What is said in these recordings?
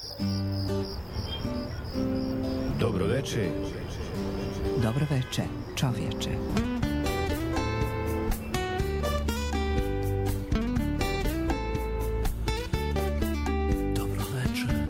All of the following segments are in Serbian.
Dobro veče. Dobro veče, čovječe. Dobro veče.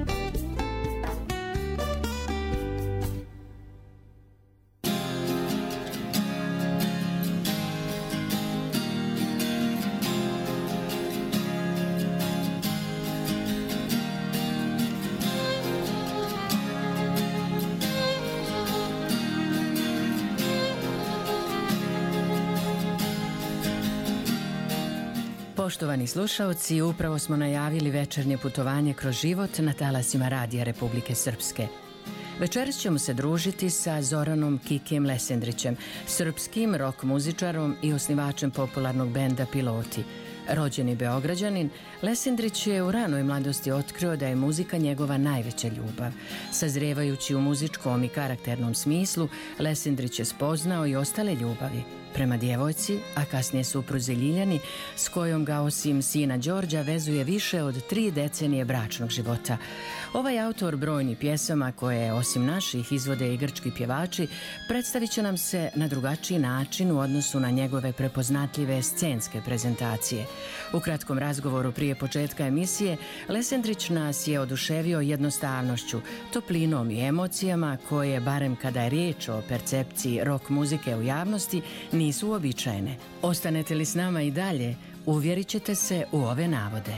Poštovani slušaoci, upravo smo najavili večernje putovanje kroz život na talasima Radija Republike Srpske. Večeras ćemo se družiti sa Zoranom Kikijem Lesendrićem, srpskim rock muzičarom i osnivačem popularnog benda Piloti. Rođeni Beograđanin, Lesendrić je u ranoj mladosti otkrio da je muzika njegova najveća ljubav. Sazrijevajući u muzičkom i karakternom smislu, Lesendrić je spoznao i ostale ljubavi. Prema djevojci, a kasnije supruzi Ljiljani, s kojom ga osim sina Đorđa vezuje više od 3 decenije bračnog života. Ovaj autor brojnih pjesama koje, osim naših, izvode i grčki pjevači, predstavit će nam se na drugačiji način u odnosu na njegove prepoznatljive scenske prezentacije. U kratkom razgovoru prije početka emisije, Lesendrić nas je oduševio jednostavnošću, toplinom i emocijama koje, barem kada je riječ o percepciji rock muzike u javnosti, nisu uobičajene. Ostanete li s nama i dalje, uvjerit ćete se u ove navode.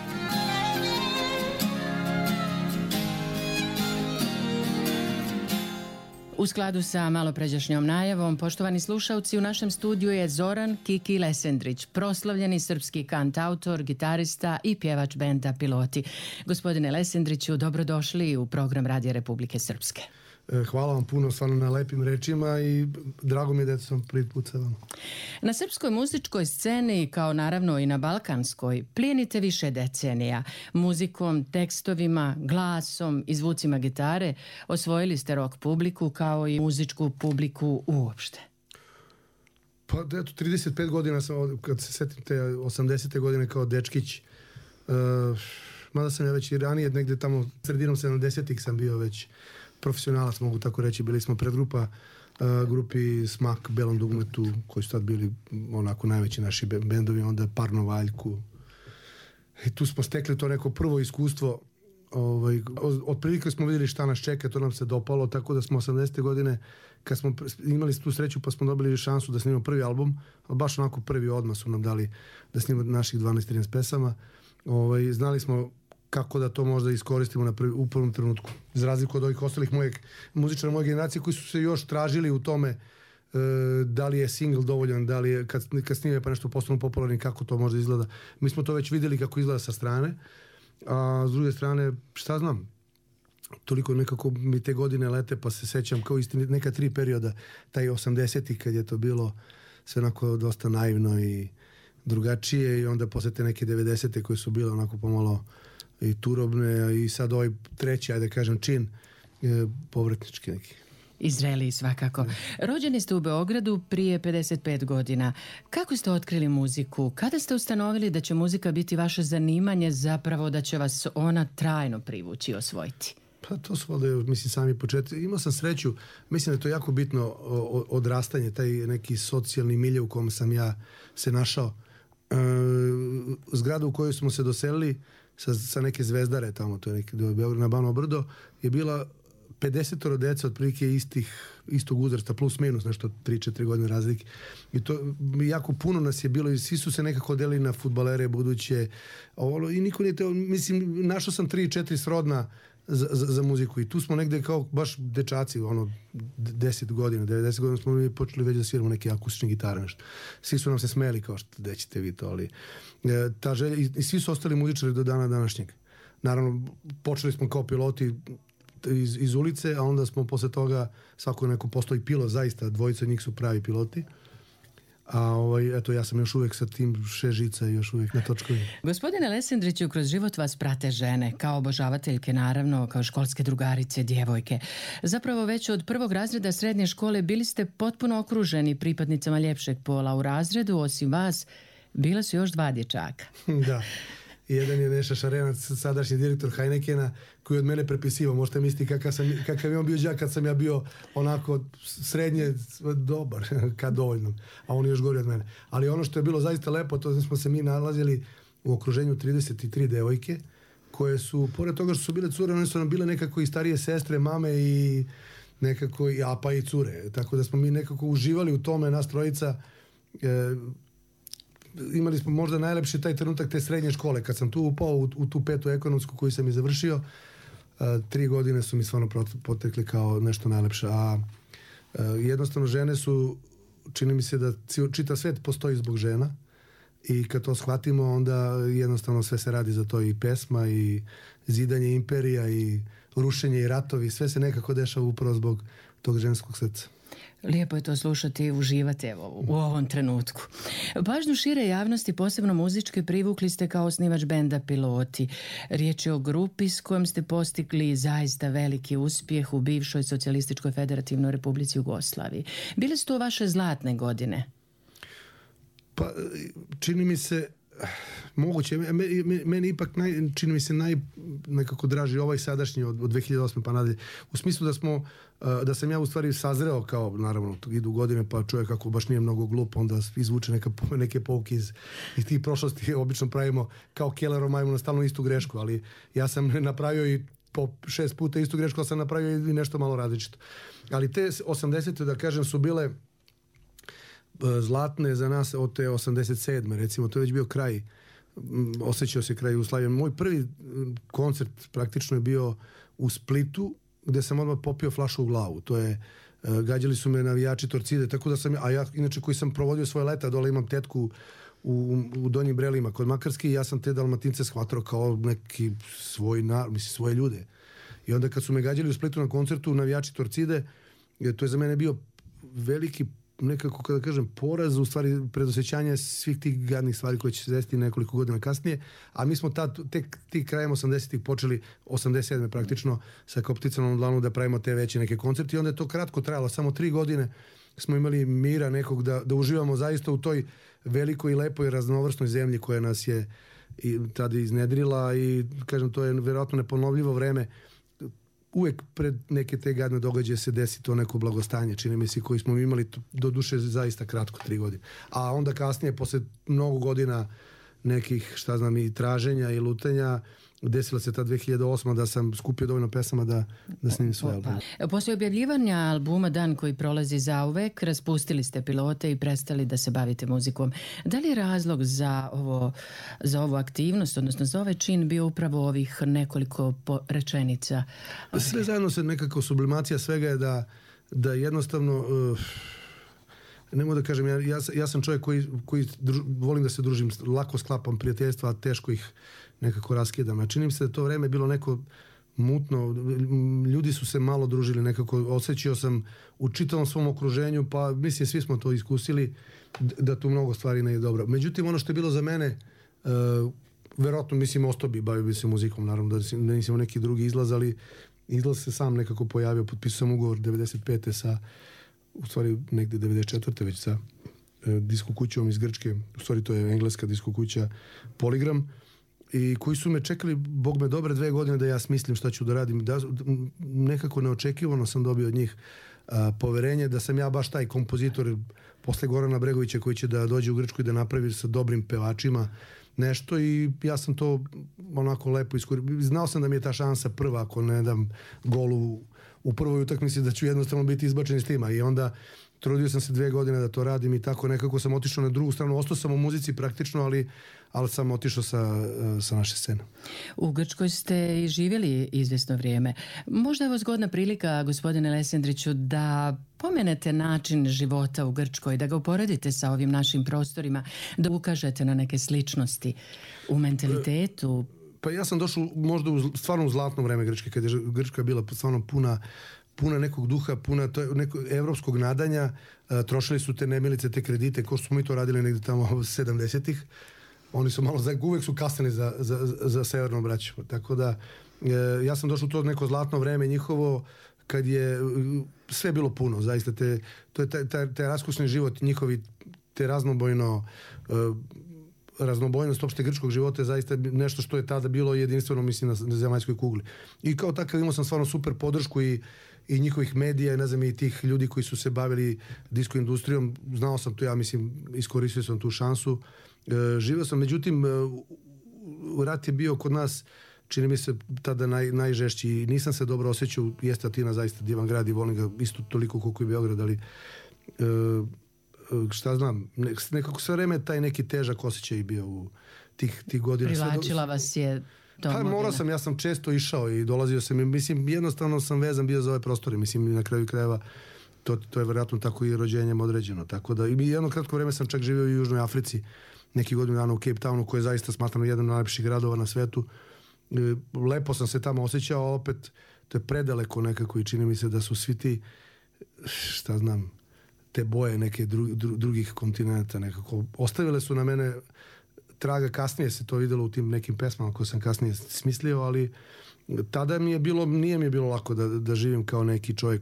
U skladu sa malopređašnjom najavom, poštovani slušalci, u našem studiju je Zoran Kiki Lesendrić, proslavljeni srpski kantautor, gitarista i pjevač benda Piloti. Gospodine Lesendriću, dobrodošli u program Radija Republike Srpske. Hvala vam puno stvarno na lepim rečima i drago mi je da sam prvi put sa vama. Na srpskoj muzičkoj sceni, kao naravno i na balkanskoj, plijenite više decenija. Muzikom, tekstovima, glasom i zvucima gitare osvojili ste rock publiku kao i muzičku publiku uopšte. Pa eto, 35 godina sam, kad se setim te 80. godine kao dečkić, mada sam ja već i ranije, negde tamo sredinom 70-ih sam bio već profesionalac, mogu tako reći. Bili smo predgrupa grupi Smak, Belom dugmetu, koji su tad bili onako najveći naši bendovi, onda Parno Valjku. I tu smo stekli to neko prvo iskustvo. Otprilike smo vidjeli šta nas čeka, to nam se dopalo, tako da smo 80. godine, kad smo imali tu sreću, pa smo dobili šansu da snimamo prvi album, ali baš onako prvi odmah su nam dali da snimamo naših 12-13 pesama. Znali smo kako da to možda iskoristimo u prvom trenutku. Za razliku od ovih ostalih muzičara moje generacije koji su se još tražili u tome da li je single dovoljan, da li je kad snime pa nešto postanu popularni, kako to možda izgleda. Mi smo to već vidjeli kako izgleda sa strane, a s druge strane, šta znam, toliko nekako mi te godine lete, pa se sećam kao isti neka 3 perioda, taj 80-ih kad je to bilo sve onako dosta naivno i drugačije, i onda posle te neke 90-te koje su bile onako pomalo i turobne, i sad ovaj treći, ajde kažem, čin povratnički neki. Izraeli svakako. Rođeni ste u Beogradu prije 55 godina. Kako ste otkrili muziku? Kada ste ustanovili da će muzika biti vaše zanimanje, zapravo da će vas ona trajno privući i osvojiti? Pa to su valjda, mislim, sami početci. Imao sam sreću, mislim da je to jako bitno odrastanje, taj neki socijalni milje u kom sam ja se našao. Zgrada u kojoj smo se doselili sa neke Zvezdare tamo, to je neki na Banovo Brdo, je bila 50 deca otprilike istog uzrasta, plus minus nešto 3-4 godine razlike. I to jako puno nas je bilo i svi su se nekako delili na fudbalere buduće. I niko nije teo, mislim, našao sam 3-4 srodna za muziku i tu smo negde kao baš dečaci, 10 godina, 90 godina smo mi počeli već da sviramo neke akustične gitare, nešto. Svi su nam se smeli kao što gde ćete vi to, ali ta želja, i svi su ostali muzičari do dana današnjeg. Naravno, počeli smo kao piloti iz ulice, a onda smo posle toga svako neko postoji pilot, zaista dvojica njih su pravi piloti. A eto, ja sam još uvijek sa tim 6 žica i još uvijek na točkovi. Gospodine Lesendriću, kroz život vas prate žene, kao obožavateljke naravno, kao školske drugarice, djevojke. Zapravo već od 1. razreda srednje škole bili ste potpuno okruženi pripadnicama ljepšeg pola. U razredu, osim vas, bila su još 2 dječaka. Da. jedan je Neša Šarenac, sadašnji direktor Heinekena, koji od mene prepisivao. Možete misliti kakav je on bio đak kad sam ja bio onako srednje dobar, kad dovoljno, a on je još gori od mene. Ali ono što je bilo zaista lepo, to smo se mi nalazili u okruženju 33 devojke, koje su, pored toga što su bile cure, one su nam bile nekako i starije sestre, mame i nekako, pa i cure. Tako da smo mi nekako uživali u tome, nas trojica. Imali smo možda najlepši taj trenutak te srednje škole. Kad sam tu upao u tu 5. ekonomsku koju sam i završio, 3 godine su mi stvarno potekli kao nešto najlepše. A jednostavno žene su, čini mi se da čitav svet postoji zbog žena. I kad to shvatimo, onda jednostavno sve se radi za to, i pesma, i zidanje imperija, i rušenje, i ratovi. Sve se nekako dešava upravo zbog tog ženskog srca. Lijepo je to slušati i uživati u ovom trenutku. Pažnju šire javnosti, posebno muzičke, privukli ste kao osnivač benda Piloti. Riječ je o grupi s kojom ste postigli zaista veliki uspjeh u bivšoj Socijalističkoj Federativnoj Republici Jugoslaviji. Bile su to vaše zlatne godine? Pa, čini mi se moguće, meni ipak čini mi se nekako draži ovaj sadašnji od 2008. pa nadalje. U smislu da sam ja u stvari sazreo, kao naravno idu godine, pa čovjek kako baš nije mnogo glup, onda izvuče neke pouke iz tih prošlosti. Obično pravimo kao Kellerov majmun stalno istu grešku, ali ja sam napravio i po 6 puta istu grešku, ali sam napravio i nešto malo različito. Ali te 80. da kažem su bile zlatne za nas od te 87. recimo, to je već bio kraj, osjećao se kraj Jugoslavije. Moj prvi koncert praktično je bio u Splitu, gdje sam odmah popio flašu u glavu. To je, gađali su me navijači Torcide, tako da a ja inače koji sam provodio svoje leta, dole imam tetku u Donjim Brelima kod Makarske, i ja sam te Dalmatince shvatao kao neki svoje ljude. I onda kad su me gađali u Splitu na koncertu navijači Torcide, to je za mene bio veliki nekako, kada kažem, poraz, u stvari predosjećanje svih tih gadnih stvari koje će se desiti nekoliko godina kasnije, a mi smo tek krajem 80-ih počeli, 87. praktično, sa Kopticanom Dlanu da pravimo te veće neke koncerte, i onda je to kratko trajalo, samo 3 godine smo imali mira nekog da uživamo zaista u toj velikoj i lepoj raznovrsnoj zemlji koja nas je i tada iznedrila, i kažem, to je vjerojatno neponovljivo vreme. Uvijek pred neke te gadne događaje se desi to neko blagostanje, čini mi se, koji smo imali do duše zaista kratko, 3 godine. A onda kasnije, posle mnogo godina nekih, i traženja i lutenja, desila se ta 2008. da sam skupio dovoljno pesama da snimim svoj album. Poslije objavljivanja albuma Dan koji prolazi zauvek, raspustili ste Pilote i prestali da se bavite muzikom. Da li je razlog za ovu aktivnost, odnosno za ovaj čin, bio upravo ovih nekoliko rečenica? Sve zajedno se nekako sublimacija svega je da jednostavno... Ne mogu da kažem, ja sam čovjek koji volim da se družim, lako sklapam prijateljstva, a teško ih nekako raskidam. A čini mi se da to vreme bilo neko mutno, ljudi su se malo družili, nekako osjećao sam u čitavom svom okruženju, pa mislim svi smo to iskusili, da tu mnogo stvari ne je dobro. Međutim, ono što je bilo za mene, verovatno, mislim, ostao bi, bavio bi se muzikom, naravno da nisam neki drugi izlaz, ali izlaz se sam nekako pojavio, potpisao sam ugovor 95. sa, u stvari negde 94. već sa disko kućom iz Grčke, u stvari to je engleska disko kuća Polygram, i koji su me čekali, Bog me dobre, 2 godine da ja smislim šta ću da radim. Nekako neočekivano sam dobio od njih poverenje da sam ja baš taj kompozitor posle Gorana Bregovića koji će da dođe u Grčku i da napravi sa dobrim pevačima nešto, i ja sam to onako lepo iskoristio. Znao sam da mi je ta šansa prva, ako ne dam golu u prvoj utakmici, da ću jednostavno biti izbačen iz tima, i onda trudio sam se 2 godine da to radim, i tako nekako sam otišao na drugu stranu. Ostao sam u muzici praktično, ali sam otišao sa naše scene. U Grčkoj ste i živjeli izvjesno vrijeme. Možda je ovo zgodna prilika, gospodine Lesendriću, da pomenete način života u Grčkoj, da ga uporedite sa ovim našim prostorima, da ukažete na neke sličnosti u mentalitetu. Pa ja sam došao možda stvarno u zlatno vreme Grčke, kad je Grčka bila stvarno puna nekog duha, puna nekog evropskog nadanja. Trošili su te nemilice, te kredite, kao što smo mi to radili negdje tamo 70-ih. Oni su uvijek su kasnili za severnom braćom. Tako da ja sam došao u to neko zlatno vreme njihovo, kad je sve bilo puno, zaista. To je taj raskošni život njihovi, te raznobojno raznobojnost opšte grčkog života je zaista nešto što je tada bilo jedinstveno, mislim, na zemaljskoj kugli. I kao takav imao sam stvarno super podršku i njihovih medija i ne znam i tih ljudi koji su se bavili disko industrijom. Znao sam to, ja mislim, iskoristio sam tu šansu. Živio sam, međutim, rat je bio kod nas, čini mi se, tada najžešći i nisam se dobro osjećao. Jeste Atina zaista divan grad i volim ga isto toliko koliko i Beograd, ali šta znam, nekako sve vreme taj neki težak osjećaj bio u tih godina. Privlačila vas je Pa morao sam, ja sam često išao i dolazio sam i mislim, jednostavno sam vezan bio za ove prostore, mislim, na kraju krajeva to je vjerojatno tako i rođenjem određeno, tako da i jedno kratko vreme sam čak živio u Južnoj Africi, neki godinu dana u Cape Townu, koji je zaista smatram jedan od najlepših gradova na svetu. Lepo sam se tamo osjećao, opet to je predaleko nekako i čini mi se da su svi ti, šta znam, te boje neke drugih kontinenta nekako ostavile su na mene traga. Kasnije se to videlo u tim nekim pesmama koje sam kasnije smislio, ali tada nije mi je bilo lako da živim kao neki čovjek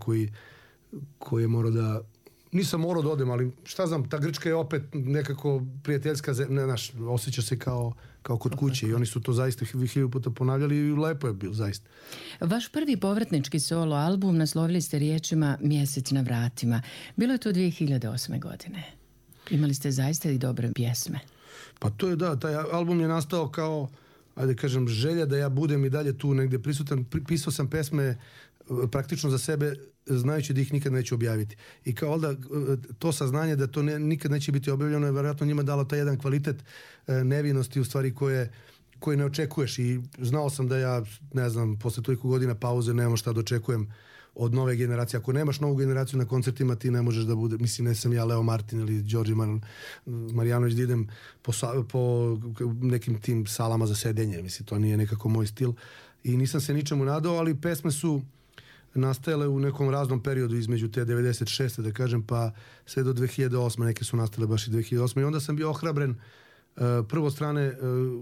koji je morao da, nisam morao da odem, ali šta znam, ta Grčka je opet nekako prijateljska zemlja, osjeća se kao kod kuće i oni su to zaista 1000 puta ponavljali i lepo je bilo, zaista. Vaš prvi povratnički solo album naslovili ste riječima Mjesec na vratima. Bilo je to 2008. godine. Imali ste zaista i dobre pjesme. Pa to je da, taj album je nastao kao, ajde kažem, želja da ja budem i dalje tu negdje prisutan. Pisao sam pesme praktično za sebe, znajući da ih nikad neću objaviti. I kao onda to saznanje da to nikad neće biti objavljeno je vjerojatno njima dalo taj jedan kvalitet nevinosti u stvari koje ne očekuješ. I znao sam da ja, ne znam, posle toliko godina pauze nemam šta da očekujem od nove generacije. Ako nemaš novu generaciju na koncertima, ti ne možeš da bude, mislim, ne sam ja Leo Martin ili Đorđe Marjanović da idem po nekim tim salama za sedenje. Mislim, to nije nekako moj stil. I nisam se ničemu nadao, ali pesme su nastajale u nekom raznom periodu između te 96. da kažem, pa sve do 2008. Neke su nastale baš i 2008. I onda sam bio ohrabren prvo strane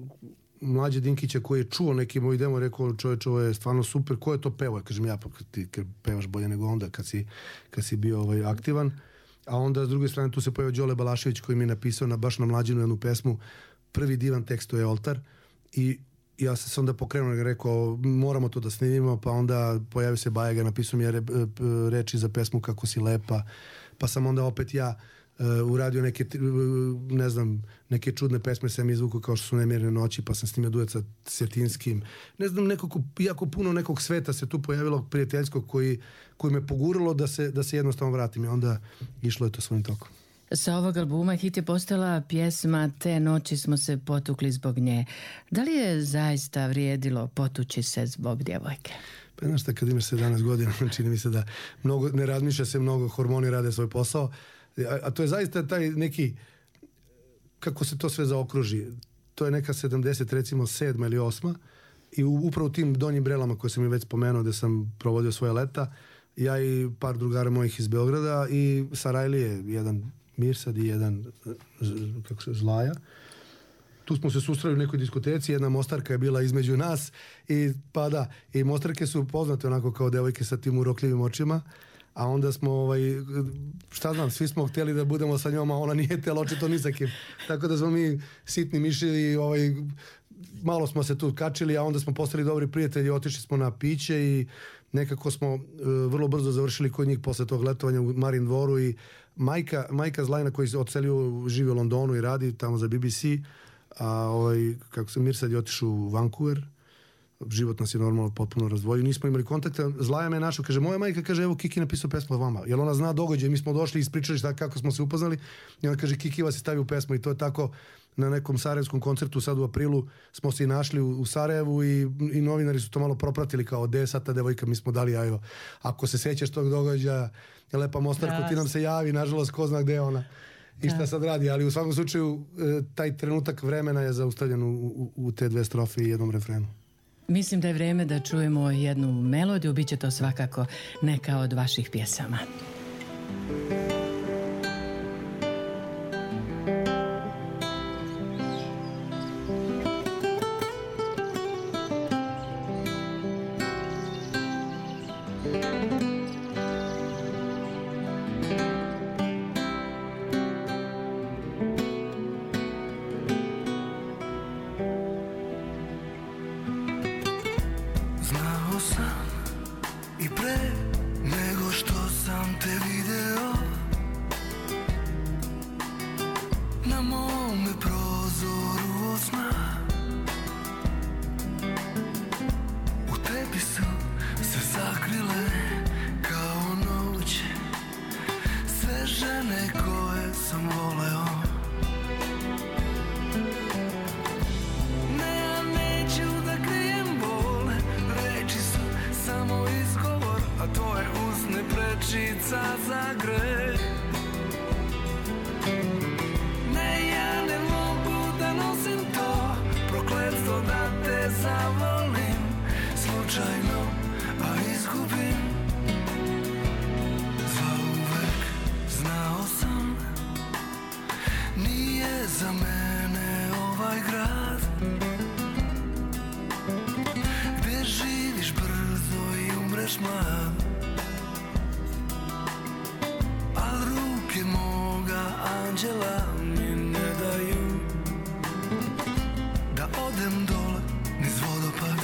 Mlađe Dinkića koji je čuo neki moj demo, rekao čovječ, ovo je stvarno super, ko je to pevao? Kažem ja, pa ti pevaš bolje nego onda kad si bio aktivan. A onda s druge strane tu se pojavio Đole Balašević koji mi je napisao baš na Mlađinu jednu pesmu, prvi divan tekst, to je Oltar, i ja sam se onda pokrenuo i rekao moramo to da snimimo, pa onda pojavio se Bajaga, napisao mi je reči za pesmu Kako si lepa, pa sam onda opet ja uradio neke, ne znam, neke čudne pesme sam izvukao kao što su Nemirne noći, pa sam snimio duet sa Sjetinskim. Ne znam, jako puno nekog sveta se tu pojavilo prijateljskog koji me poguralo da se jednostavno vratim i onda išlo je to svojim tokom. Sa ovog albuma hit je postala pjesma Te noći smo se potukli zbog nje. Da li je zaista vrijedilo potući se zbog djevojke? Pa znaš šta, kad imaš 17 godina, čini mi se da mnogo, ne razmišlja se mnogo, hormoni rade svoj posao, a to je zaista taj neki, kako se to sve zaokruži, to je neka 70, recimo 7 ili 8 i upravo u tim donjim Brelama koje sam i već spomenuo gde sam provodio svoje leta, ja i par drugara mojih iz Beograda i Sarajlije, jedan Mirsad i jedan Zlaja. Tu smo se susreli u nekoj diskoteci, jedna Mostarka je bila između nas i Mostarke su poznate onako kao devojke sa tim urokljivim očima, a onda smo šta znam, svi smo htjeli da budemo sa njom, a ona nije htjela očito ni sa kim. Tako da smo mi sitni miševi, malo smo se tu kačili, a onda smo postali dobri prijatelji, otišli smo na piće i nekako smo vrlo brzo završili kod njih posle tog letovanja u Marin dvoru i majka Zlajna koji se odselio, živi u Londonu i radi tamo za BBC, a Mirsad je otišao u Vancouver, život nas je normalno potpuno razdvojio, nismo imali kontakta. Zlaja me našao, kaže, moja majka, kaže, evo Kiki napisao pesmu o vama, jer ona zna događaj, mi smo došli i ispričali kako smo se upoznali i ona kaže, Kiki vas je stavio u pesmu i to je tako. Na nekom sarajevskom koncertu sad u aprilu smo se i našli u Sarajevu i novinari su to malo propratili kao gde je sad ta devojka, mi smo dali jajo. Ako se sećaš tog događaja, lepa Mostarko, ti nam se javi, nažalost ko zna gde je ona i šta sad radi, ali u svakom slučaju taj trenutak vremena je zaustavljen u te dve strofe i jednom refrenu. Mislim da je vreme da čujemo jednu melodiju, bit će to svakako neka od vaših pjesama. sam i pre nego što sam te video. Na mome prozoru od sna u tebi su se sakrile kao noć sve žene koje sam voleo. Ne, ja neću da krijem bol, reči su samo izgovor, a tvoje usne prečica za greh. Ne, ja ne mogu da nosim to prokletstvo da te zavolim slučajno, a izgubim zauvek. Znao sam, nije za mene ovaj grad gde živiš brzo i umreš mlad. A ruke moga anđela mi ne daju da odem dole niz vodopad.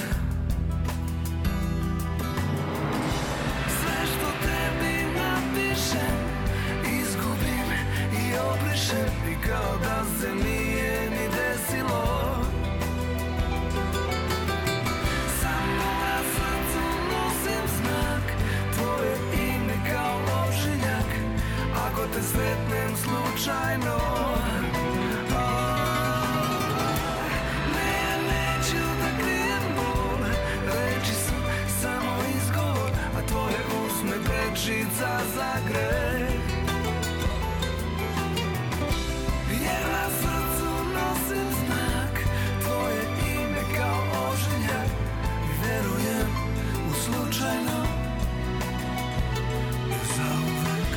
Sve što tebi napišem izgubim i obrišem i kao da se nije ni desilo. Samo na srcu nosim znak, tvoje ime kao ožiljak, ako te sretnem slučajno. Ne, ja neću da krijem bol, reči su samo izgovor, a tvoje usne prečica za greh. Jer na srcu nosim znak, tvoje ime kao ožiljak, i verujem u slučajno i zauvek.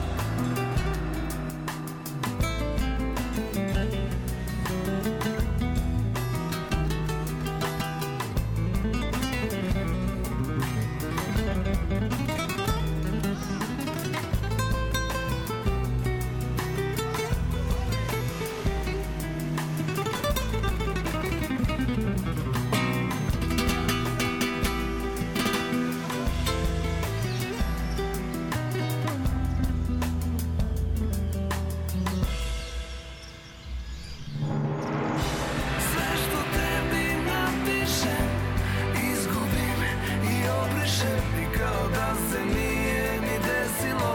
Sve što tebi napišem izgubim i obrišem i kao da se nije ni desilo.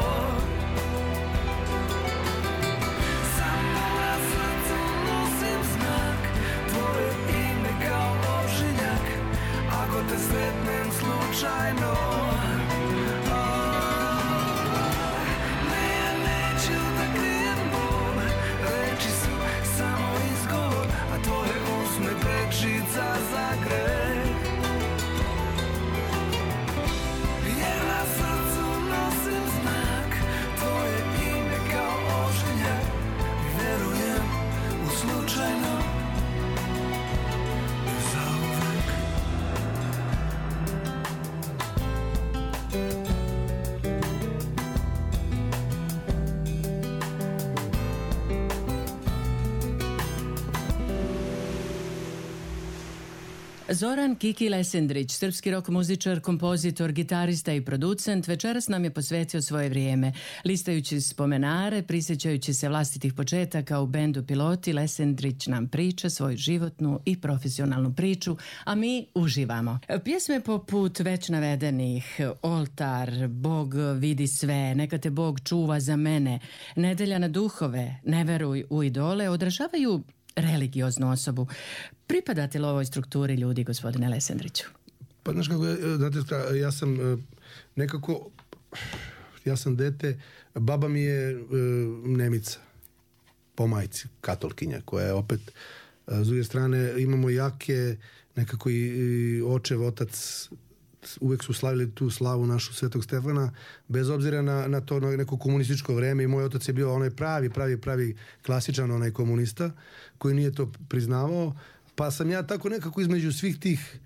Samo na srcu nosim znak, tvoje ime kao ožiljak, ako te sretnem slučajno. Ne, ja neću da krijem bol, reči su samo izgovor, a tvoje usne prečica za greh. Jer na srcu nosim znak, tvoje ime kao ožiljak, i verujem u slučajno i zauvek. Zoran Kiki Lesendrić, srpski rock muzičar, kompozitor, gitarista i producent, večeras nam je posvetio svoje vrijeme. Listajući spomenare, prisjećajući se vlastitih početaka u bendu Piloti, Lesendrić nam priča svoju životnu i profesionalnu priču, a mi uživamo. Pjesme poput već navedenih Oltar, Bog vidi sve, Neka te Bog čuva za mene, Nedelja na duhove, Ne veruj u idole odražavaju religioznu osobu. Pripadate li ovoj strukturi ljudi, gospodine Lesendriću? Pa znaš kako, znate, ja sam nekako, ja sam dete, baba mi je Nemica, po majci, katolkinja, koja je opet, s druge strane, imamo jake, nekako i očev, otac, uvek su slavili tu slavu našu Svetog Stefana, bez obzira na to neko komunističko vreme, i moj otac je bio onaj pravi klasičan onaj komunista, koji nije to priznavao, pa sam ja tako nekako između svih tih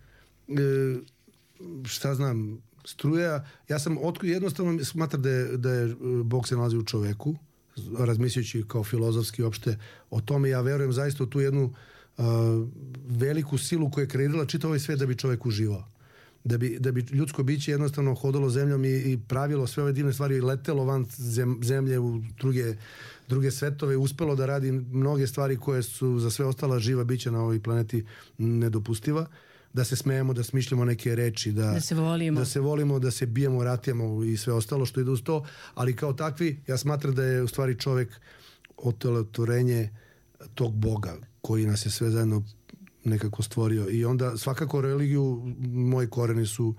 šta znam, struja, ja sam jednostavno smatram da je Bog se nalazi u čoveku, razmišljajući kao filozofski opšte o tome. Ja verujem zaista u tu jednu veliku silu koja je kreirala čitav ovaj svet da bi čovek uživao. da bi ljudsko biće jednostavno hodalo zemljom i pravilo sve ove divne stvari, letelo van zemlje u druge svetove, uspelo da radi mnoge stvari koje su za sve ostala živa bića na ovoj planeti nedopustiva, da se smejemo, da smišljamo neke reči, da se volimo, da se bijemo, ratijamo i sve ostalo što ide uz to, ali kao takvi ja smatram da je u stvari čovek otelotvorenje tog Boga koji nas je sve zajedno nekako stvorio. I onda svakako religiju, moji koreni su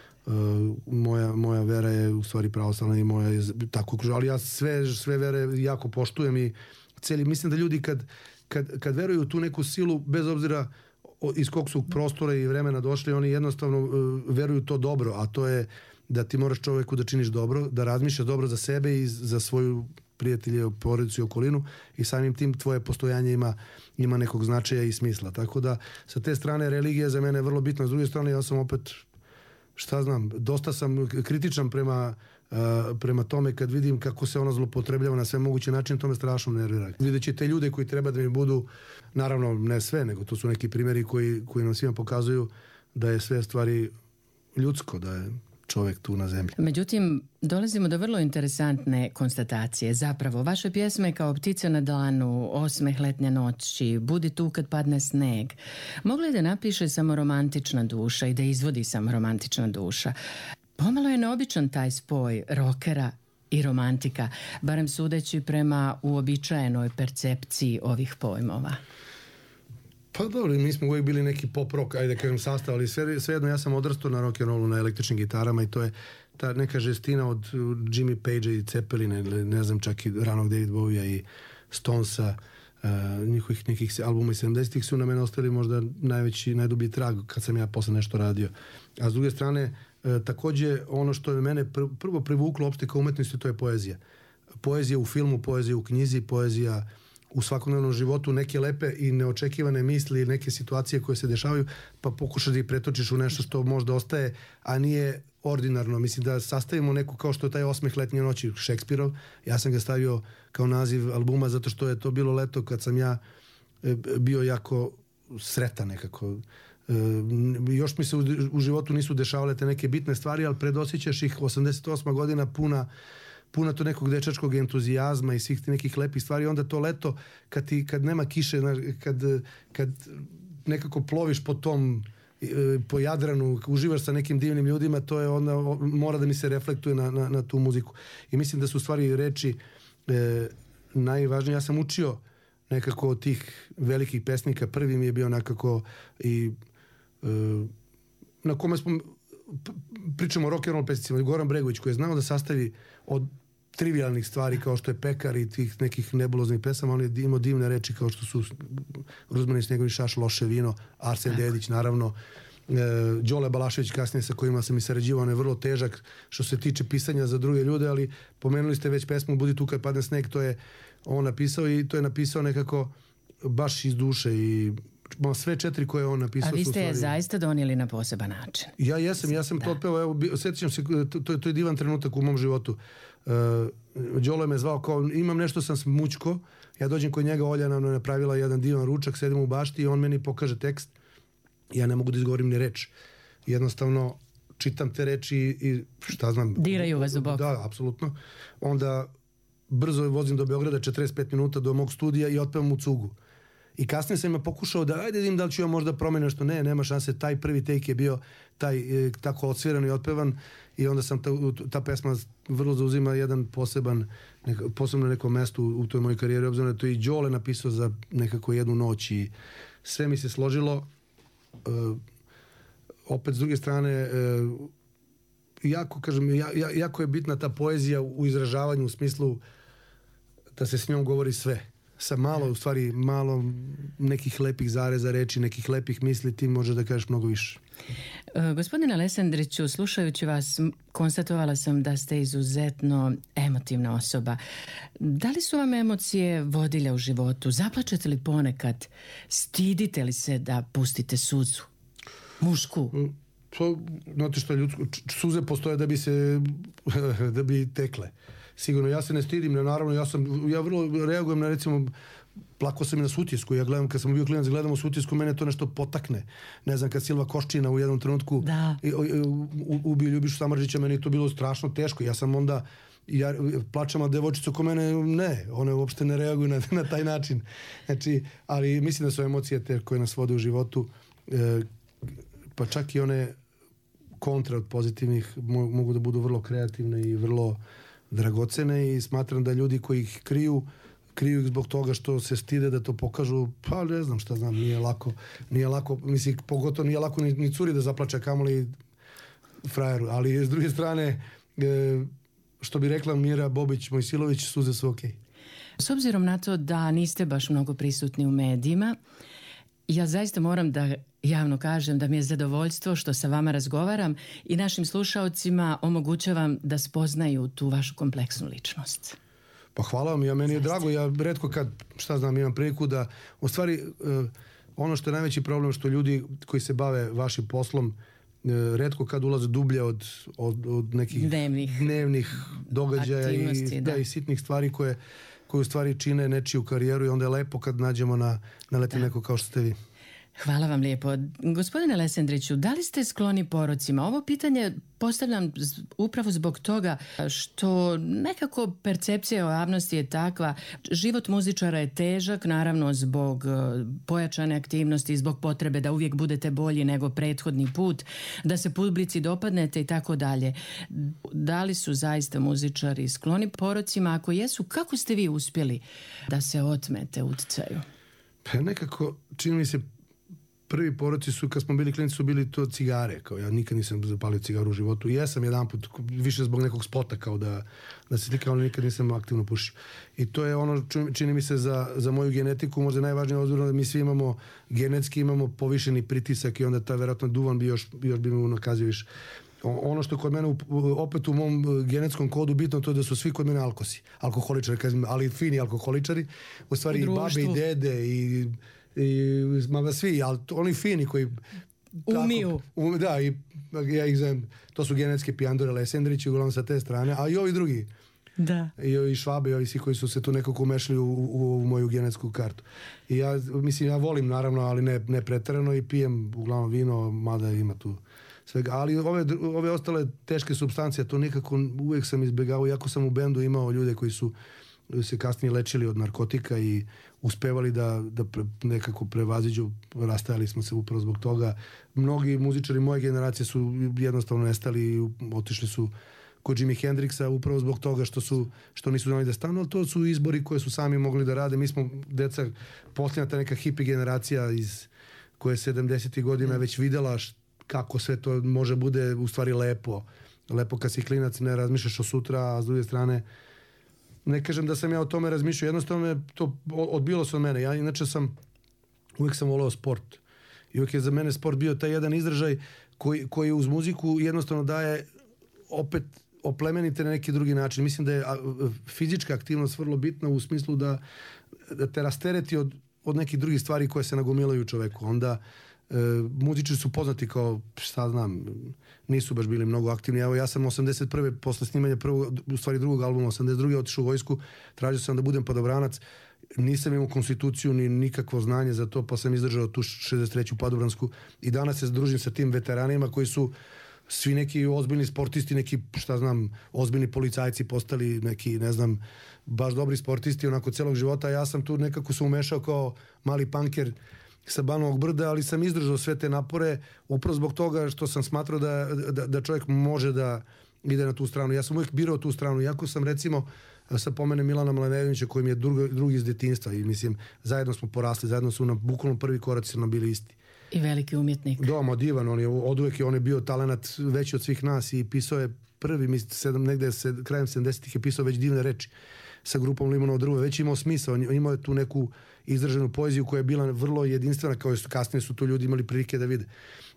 moja vera je u stvari pravoslavna i moja je tako, ali ja sve vere jako poštujem i mislim da ljudi kad veruju u tu neku silu, bez obzira iz kog su prostora i vremena došli, oni jednostavno veruju to dobro, a to je da ti moraš čoveku da činiš dobro, da razmišljaš dobro za sebe i za svoju prijatelje, porodicu i okolinu i samim tim tvoje postojanje ima nekog značaja i smisla. Tako da sa te strane religija za mene je vrlo bitna. S druge strane ja sam opet, dosta sam kritičan prema tome kad vidim kako se ona zloupotrebljava na sve moguće načine, to me strašno nervira. Videći te ljude koji treba da mi budu, naravno ne sve, nego to su neki primjeri koji nam svima pokazuju da je sve stvari ljudsko, da je čovjek tu na zemlji. Međutim, dolazimo do vrlo interesantne konstatacije. Zapravo, vaše pjesme kao Ptice na dlanu, Osmeh letnje noći, Budi tu kad padne sneg, mogla je da napiše samo romantična duša i da izvodi samo romantična duša. Pomalo je neobičan taj spoj rokera i romantika, barem sudeći prema uobičajenoj percepciji ovih pojmova. Pa dobro, mi smo uvijek bili neki pop rock, ajde kažem sastav, ali svejedno ja sam odrastao na rock'n'rollu, na električnim gitarama i to je ta neka žestina od Jimmy Pagea i Zeppelina, ne znam, čak i ranog David Bowiea i Stonesa, njihovih nekih albuma iz 70-ih su na mene ostali možda najdublji trag kad sam ja posle nešto radio. A s druge strane, takođe ono što je mene prvo privuklo uopšte kao umetnosti, to je poezija. Poezija u filmu, poezija u knjizi, poezija u svakodnevnom životu, neke lepe i neočekivane misli, neke situacije koje se dešavaju, pa pokušaš da ih pretočiš u nešto što možda ostaje, a nije ordinarno. Mislim da sastavimo neku, kao što je taj Osmeh letnje noći Šekspirov, ja sam ga stavio kao naziv albuma zato što je to bilo leto kad sam ja bio jako sretan nekako. Još mi se u životu nisu dešavale te neke bitne stvari, ali predosjećaš ih. 88. godina puna to nekog dečačkog entuzijazma i svih ti nekih lepih stvari. Onda to leto kad nema kiše, kad nekako ploviš po Jadranu, uživaš sa nekim divnim ljudima, to je onda mora da mi se reflektuje na tu muziku. I mislim da su stvari reči najvažnije. Ja sam učio nekako od tih velikih pesnika. Prvi mi je bio nekako i na kome smo pričamo o rock'n'roll pesnicima, Goran Bregović, koji je znao da sastavi od trivialnih stvari kao što je Pekar i tih nekih nebuloznih pesama, on je imao divne reči kao što su Ruzmani Snegovi šaš, Loše vino, Arsen Dedić naravno, Đole Balašević kasnije sa kojima sam i sarađivao, on je vrlo težak što se tiče pisanja za druge ljude, ali pomenuli ste već pesmu Budi tu kad padne sneg, to je on napisao i to je napisao nekako baš iz duše i sve 4 koje je on napisao. A vi ste je zaista donijeli na poseban način. Ja sam to otpeo, evo, sjećam se, to je divan trenutak u mom životu. Đolo me zvao kao, imam nešto, sam mućko, ja dođem kod njega, Olja nam je napravila jedan divan ručak, sedimo u bašti i on meni pokaže tekst, ja ne mogu da izgovorim ni reč. Jednostavno, čitam te reči i šta znam. Diraju vas u bok. Da, apsolutno. Onda brzo vozim do Beograda, 45 minuta do mog studija i otpevam u cugu. I kasnije sam me pokušao da vidim da li ću ja možda promeniti nešto. Ne, nema šanse. Taj prvi take je bio tako odsviran i otpevan i onda sam ta pesma vrlo zauzima jedan posebno neko mesto u toj mojoj karijeri, obzirom da to i Đole napisao za nekako jednu noć i sve mi se složilo. Opet s druge strane jako je bitna ta poezija u izražavanju, u smislu da se s njom govori sve. Sa malo nekih lepih zareza reči, nekih lepih misli, ti može da kažeš mnogo više. Gospodine Lesendriću, slušajući vas, konstatovala sam da ste izuzetno emotivna osoba. Da li su vam emocije vodilje u životu? Zaplačete li ponekad? Stidite li se da pustite suzu? Mušku? Znate što, suze postoje da bi tekle. Sigurno, ja se ne stidim, naravno, ja vrlo reagujem na recimo plakao sam i na Sutjesku. Ja gledam, kad sam bio klinac, gledam u Sutjesku, mene to nešto potakne. Ne znam, kad Silva Koščina u jednom trenutku ubio Ljubišu Samardžića, meni je to bilo strašno teško. Ja sam onda plačem, a devojčica oko mene ne, one uopšte ne reaguju na taj način. Znači, ali mislim da su emocije te koje nas vode u životu, pa čak i one kontra od pozitivnih mogu da budu vrlo kreativne i vrlo dragocene, i smatram da ljudi koji ih kriju ih zbog toga što se stide da to pokažu, pa ne znam šta znam, nije lako, mislim, pogotovo nije lako ni curi da zaplače, kamoli frajeru, ali s druge strane, što bi rekla Mira Bobić Mojsilović, suze su okej. S obzirom na to da niste baš mnogo prisutni u medijima, ja zaista moram da javno kažem da mi je zadovoljstvo što sa vama razgovaram i našim slušaocima omogućavam da spoznaju tu vašu kompleksnu ličnost. Pa hvala vam, meni je drago, ja retko kad, šta znam, imam priliku da, u stvari, ono što je najveći problem, što ljudi koji se bave vašim poslom retko kad ulaze dublje od nekih dnevnih događaja i sitnih stvari koje u stvari čine nečiju karijeru, i onda je lepo kad nađemo na leti neko kao što ste vi. Hvala vam lijepo. Gospodine Lesendriću, da li ste skloni porocima? Ovo pitanje postavljam upravo zbog toga što nekako percepcija o javnosti je takva. Život muzičara je težak, naravno zbog pojačane aktivnosti, zbog potrebe da uvijek budete bolji nego prethodni put, da se publici dopadnete i tako dalje. Da li su zaista muzičari skloni porocima? Ako jesu, kako ste vi uspjeli da se otmete uticaju? Pa nekako, čini mi se, prvi poroci su, kad smo bili klinici, su bili to cigare, kao ja nikad nisam zapalio cigaru u životu. I jesam jedanput, više zbog nekog spota, kao da se slikao, ali nikad nisam aktivno pušio. I to je ono, čini mi se, za moju genetiku možda najvažnije, obzirom da mi svi imamo genetski, imamo povišeni pritisak, i onda ta verovatno duvan bi još bi me unakazio više. Ono što kod mene opet u mom genetskom kodu bitno, to je da su svi kod mene alkoholičari, ali fini alkoholičari, u stvari i babe i dede i svi, ali oni fini koji umiju. Da, i ja ih zovem, to su genetske pijandure Lesendrići, uglavnom sa te strane, a i ovi drugi. Da. I Švabe, i ovi svi koji su se tu nekako umešali u moju genetsku kartu. I ja, mislim, ja volim naravno, ali ne preterano, i pijem uglavnom vino, mada ima tu svega. Ali ove ostale teške supstancije, to nikako uvijek sam izbjegao, iako sam u bendu imao ljude koji su se kasnije lečili od narkotika i uspevali da nekako prevaziđu, rastajali smo se upravo zbog toga. Mnogi muzičari moje generacije su jednostavno nestali i otišli su kod Jimi Hendrixa upravo zbog toga što nisu znali da stanu, ali to su izbori koje su sami mogli da rade. Mi smo deca, posljednja ta neka hippie generacija koja je 70. godina već videla kako sve to može bude u stvari lepo. Lepo kad si klinac, ne razmišljaš o sutra, a s druge strane ne kažem da sam ja o tome razmišljao, jednostavno je to odbilo se od mene. Ja inače uvijek sam voleo sport. I uvijek je za mene sport bio taj jedan izražaj koji uz muziku jednostavno daje opet oplemenite na neki drugi način. Mislim da je fizička aktivnost vrlo bitna u smislu da te rastereti od nekih drugih stvari koje se nagomilaju u čoveku. Onda muzičari su poznati kao, šta znam, nisu baš bili mnogo aktivni. Evo, ja sam 81. posle snimanja drugog albuma, 82. otišao u vojsku, tražio sam da budem padobranac, nisam imao konstituciju ni nikakvo znanje za to, pa sam izdržao tu 63. padobransku, i danas se družim sa tim veteranima koji su svi neki ozbiljni sportisti, neki, šta znam, ozbiljni policajci postali neki, ne znam, baš dobri sportisti onako celog života. Ja sam tu nekako se umešao kao mali panker sa Banovog brda, ali sam izdržao sve te napore upravo zbog toga što sam smatrao da čovjek može da ide na tu stranu. Ja sam uvijek birao tu stranu, iako sam, recimo, sa pomene Milana Mladenovića, koji mi je drugi iz detinjstva, i mislim, zajedno smo porasli, zajedno su nam bukvalno prvi koraci su nam bili isti. I veliki umjetnik. Da, divan, oduvek je bio talenat veći od svih nas, i pisao je prvi, mislim, negde krajem 70-ih je pisao već divne reči sa grupom Limonovo drvo, već imao smisao, imao je tu neku izraženu poeziju koja je bila vrlo jedinstvena, kao kasnije su to ljudi imali prilike da vide.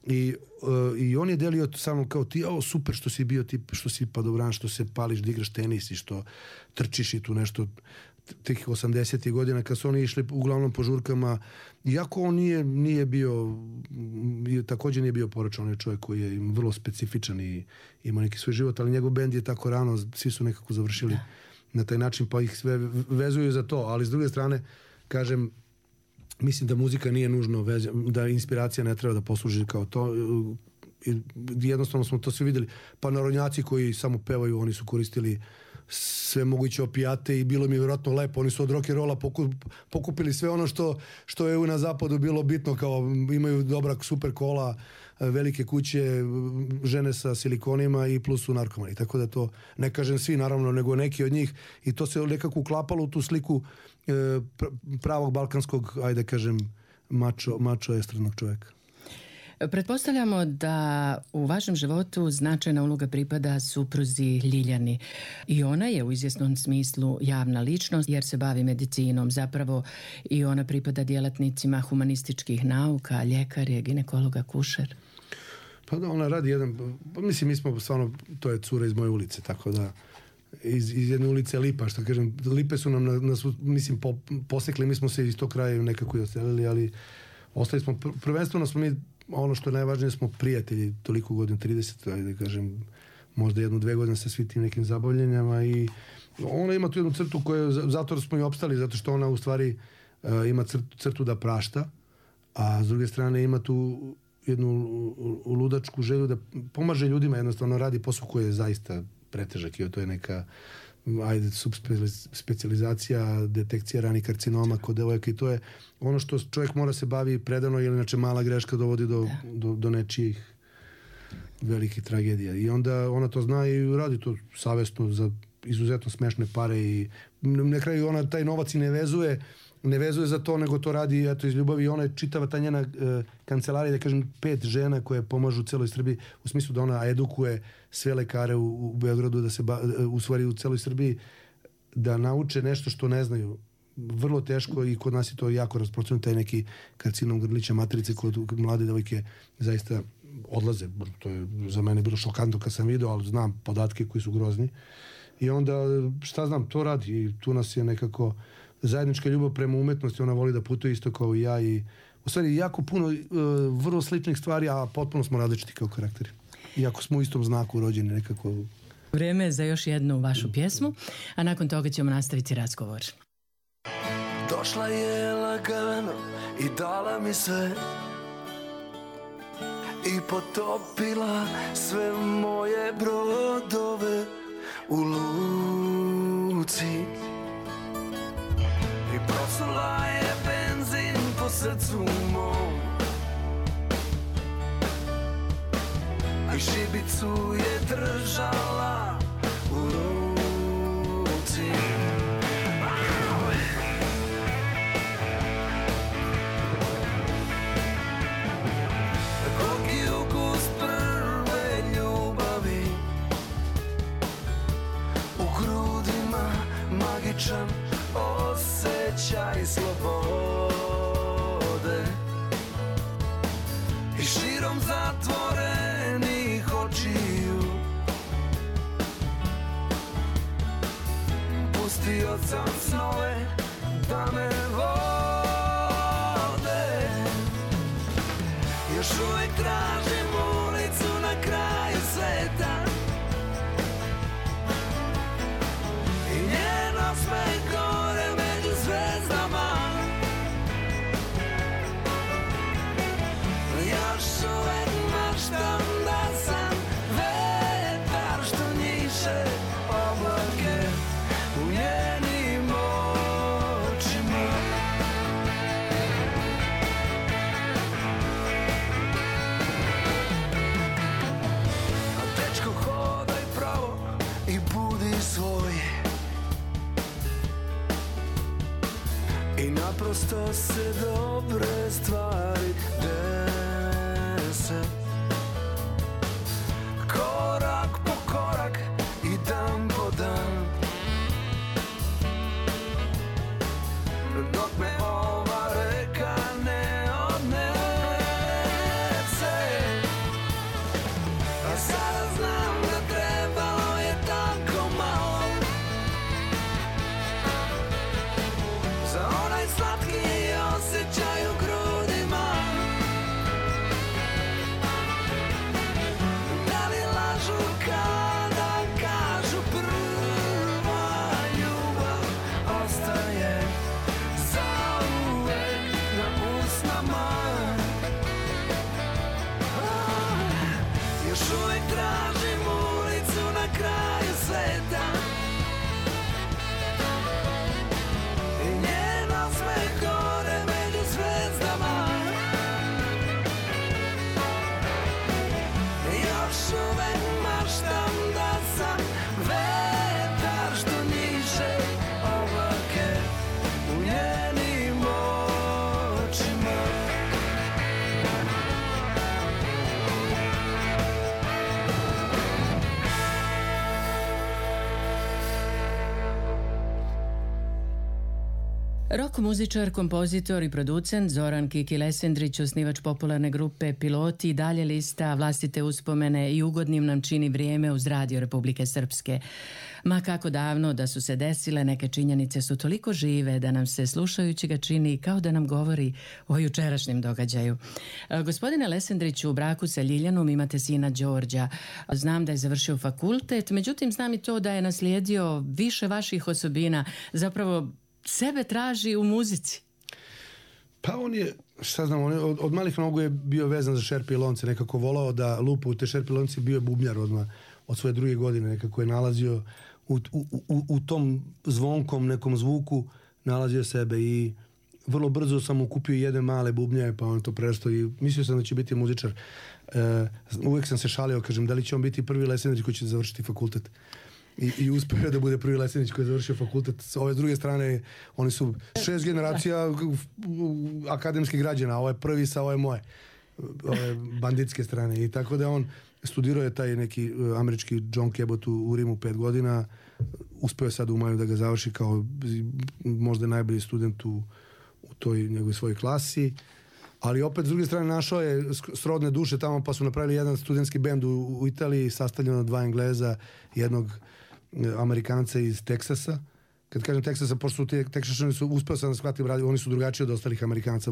I on je delio sa mnom kao ti, super što si bio, ti što si padobran, što se pališ da igraš tenis i što trčiš i tu nešto, tih 80. godina kad su oni išli uglavnom po žurkama, iako on nije bio, također nije bio poročan, on je čovjek koji je vrlo specifičan i ima neki svoj život, ali njegov bend je tako rano, svi su nekako završili na taj način, pa ih sve vezuju za to, ali s druge strane kažem, mislim da muzika nije nužno da inspiracija ne treba da posluži kao to. Jednostavno smo to svi videli. Pa narodnjaci koji samo pevaju, oni su koristili sve moguće opijate i bilo mi je vjerojatno lepo. Oni su od rock and rolla pokupili sve ono što je na zapadu bilo bitno, kao imaju dobra super kola, velike kuće, žene sa silikonima i plus su narkomani. Tako da to, ne kažem svi naravno, nego neki od njih, i to se nekako uklapalo u tu sliku pravog balkanskog, ajde kažem, mačo estradnog čovjeka. Pretpostavljamo da u vašem životu značajna uloga pripada supruzi Ljiljani i ona je u izvjesnom smislu javna ličnost jer se bavi medicinom, zapravo i ona pripada djelatnicima humanističkih nauka, ljekar je, ginekologa, kušer. Pa da, ona radi mislim, mi smo stvarno, to je cura iz moje ulice, tako da iz jedne ulice Lipa, što kažem, Lipe su nam mislim, posekli, mi smo se iz tog kraja nekako i oselili, ali ostali smo, prvenstveno smo mi, ono što je najvažnije, smo prijatelji toliko godina, 30, ajde kažem, možda 1-2 godine sa svi tim nekim zabavljenjama, i ona ima tu jednu crtu koju, zato smo i opstali, zato što ona u stvari ima crtu da prašta, a s druge strane ima tu jednu ludačku želju da pomaže ljudima, jednostavno radi posao koji je zaista pretežak, i to je neka subspecijalizacija, detekcija ranih karcinoma kod devojaka, i to je ono što čovjek mora se bavi predano, jer inače mala greška dovodi do nečijih velikih tragedija. I onda ona to zna i radi to savjesno za izuzetno smešne pare, i na kraju ona taj novac i ne vezuje za to, nego to radi iz ljubavi, i ona je čitava ta njena kancelarija, da kažem, 5 žena koje pomažu celoj Srbiji, u smislu da ona edukuje sve lekare u Beogradu, da se u stvari u celoj Srbiji da nauče nešto što ne znaju. Vrlo teško, i kod nas je to jako rasprostranjeno, taj neki karcinom grlića materice kod mlade devojke zaista odlaze. To je za mene bilo šokantno kad sam video, ali znam podatke koji su grozni. I onda, šta znam, to radi, i tu nas je nekako zajednička ljubav prema umetnosti, ona voli da putuje isto kao i ja, i u stvari jako puno vrlo sličnih stvari, a potpuno smo različiti kao karakteri. Iako smo u istom znaku rođeni nekako. Vreme je za još jednu vašu pjesmu, a nakon toga ćemo nastaviti razgovor. Došla je lagano i dala mi sve, i potopila sve moje brodove u luci. I prosula je benzin po srcu mom, i šibicu je držala u ruci. Koliki ukus prve ljubavi, u grudima magičan osjećaj slobode, i širom zatvorenih očiju pustio sam snove da me vode. Još uvijek tražim ulicu na kraju sveta i njeno smeh gore među zvezdama. Još uvijek maštam da sam vetar što njiše oblake u njenim očima. A dečko, hodaj pravo i budi svoj, i naprosto se dobre stvari dese. Korak po korak i dan po dan, dok me ova reka ne odnese. A sada znam da trebalo je tako malo za onaj slatki osjećaj u grudima. još uvek maštam da sam vetar što njiže oblake u njenim očima. Rock muzičar, kompozitor i producent Zoran Kiki Lesendrić, osnivač popularne grupe Piloti, dalje lista vlastite uspomene i ugodnim nam čini vrijeme uz Radio Republike Srpske. Ma kako davno da su se desile, neke činjenice su toliko žive da nam se slušajući ga čini kao da nam govori o jučerašnjem događaju. Gospodine Lesendriću, u braku sa Ljiljanom imate sina Đorđa. Znam da je završio fakultet, međutim znam i to da je naslijedio više vaših osobina, zapravo sebe traži u muzici. Pa on je, šta znam, on je, od malih nogu je bio vezan za šerpe i lonce, nekako volao da lupa u te šerpe i lonce, bio je bubnjar odmah od svoje 2. godine, nekako je nalazio u tom zvonkom nekom zvuku, nalazio sebe i vrlo brzo sam mu kupio jedne male bubnje, pa on to prestao i mislio sam da će biti muzičar. Uvijek sam se šalio, kažem, da li će on biti prvi Lesendrić koji će završiti fakultet. I uspio je da bude prvi Lesendrić koji je završio fakultet. S ove druge strane, oni su 6 generacija akademskih građana, ovo je prvi sa ove moje, ove banditske strane. I tako da on studirao je taj neki američki John Cabot u Rimu 5 godina, uspio je sad u maju da ga završi kao možda najbolji student u toj njegovoj svojoj klasi. Ali opet, s druge strane, našao je srodne duše tamo, pa su napravili jedan studentski bend u Italiji, sastavljeno od 2 Engleza, jednog Amerikanca iz Teksasa. Kad kažem Teksasa, pošto su Teksašani uspeo sam da shvatim, oni su drugačiji od ostalih Amerikanca.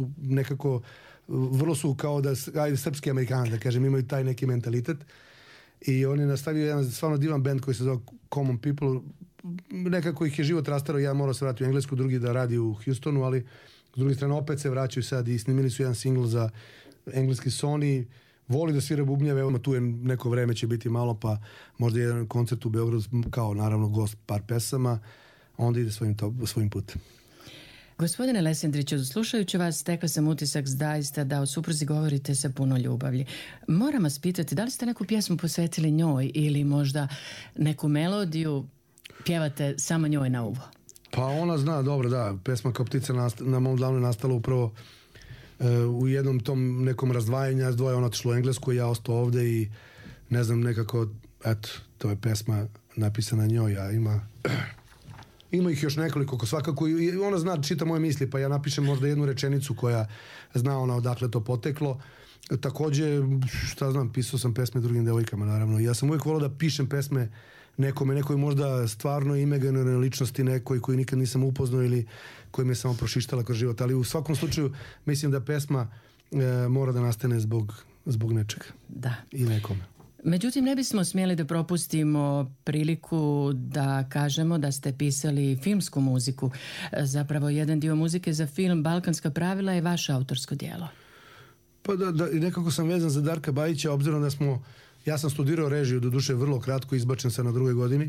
Vrlo su kao da, srpski Amerikanci, da kažem, imaju taj neki mentalitet. I on je nastavio jedan stvarno divan bend koji se zove Common People. Nekako ih je život rastarao, jedan morao se vratiti u Englesku, drugi da radi u Houstonu, ali s druge strane opet se vraćaju sad i snimili su jedan singl za engleski Sony. Voli da svira bubnjeve, tu je neko vreme će biti malo, pa možda jedan koncert u Beogradu kao naravno gost par pesama, onda ide svojim putem. Gospodine Lesendriću, slušajući vas, stekla sam utisak zaista da o supruzi govorite sa puno ljubavlji. Moram vas pitati, da li ste neku pjesmu posvetili njoj ili možda neku melodiju pjevate samo njoj na uvo? Pa ona zna, dobro, da, pesma Kao ptica na mom dlanu je nastala upravo u jednom tom nekom razdvajanju, dvoje ona otišla u Englesku, ja ostao ovde i ne znam, nekako, eto, to je pesma napisana njoj, a ima ih još nekoliko, svakako, i ona zna, čita moje misli, pa ja napišem možda jednu rečenicu koja zna ona odakle to poteklo. Takođe, šta znam, pisao sam pesme drugim devojkama, naravno. Ja sam uvijek volao da pišem pesme nekoj možda stvarno imaginarnoj ličnosti, nekoj koji nikad nisam upoznao ili koji me samo prošištala kroz život, ali u svakom slučaju mislim da pesma mora da nastane zbog nečega. Da. I nekome. Međutim, ne bismo smjeli da propustimo priliku da kažemo da ste pisali filmsku muziku. Zapravo, jedan dio muzike za film Balkanska pravila je vaše autorsko djelo. Pa da, i nekako sam vezan za Darka Bajića, obzirom da ja sam studirao režiju, doduše vrlo kratko, izbačen sam na 2. godini.